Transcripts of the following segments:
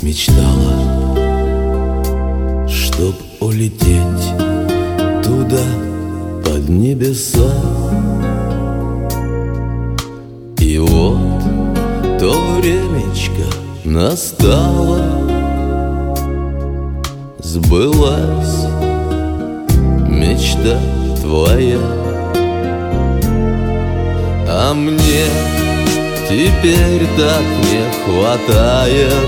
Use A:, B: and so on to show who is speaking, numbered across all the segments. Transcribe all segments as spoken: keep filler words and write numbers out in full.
A: мечтала, чтоб улететь туда, под небеса. И вот то времечко настало, сбылась мечта твоя. А мне теперь так не хватает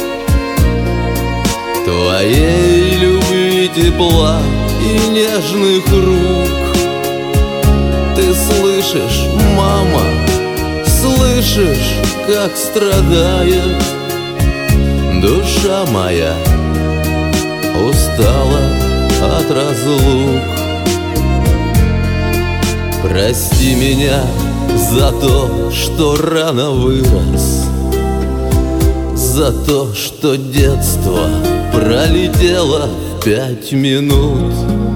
A: твоей любви, тепла и нежных рук. Ты слышишь, мама, слышишь, как страдает душа моя, устала от разлук. Прости меня за то, что рано вырос, за то, что детство пролетело в пять минут,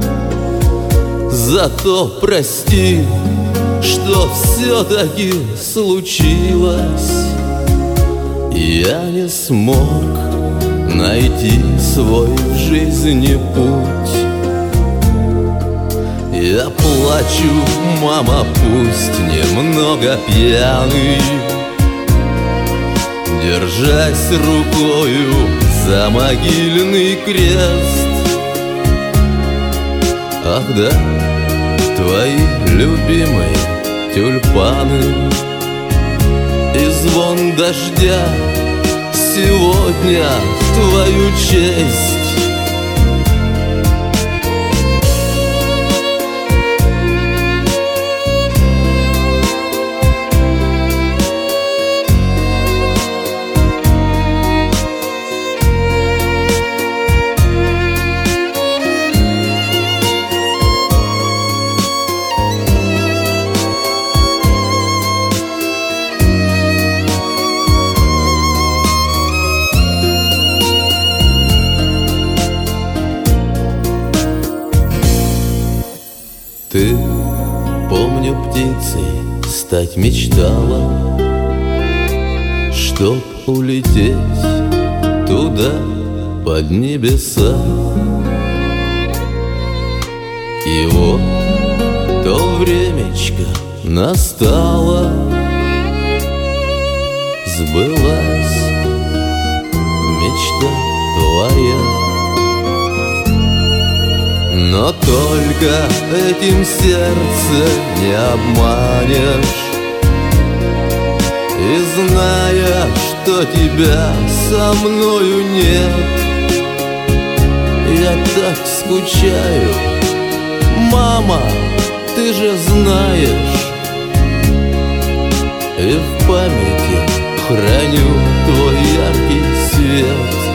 A: за то прости, что все-таки случилось. Я не смог найти свой в жизни путь. Я плачу, мама, пусть немного пьяный, держась рукою за могильный крест. Ах да, твои любимые тюльпаны и звон дождя сегодня в твою честь. Ты, помню, птицей стать мечтала, чтоб улететь туда, под небеса. И вот то времечко настало, сбылась мечта твоя. Но только этим сердце не обманешь. И зная, что тебя со мною нет, я так скучаю, мама, ты же знаешь. И в памяти храню твой яркий свет.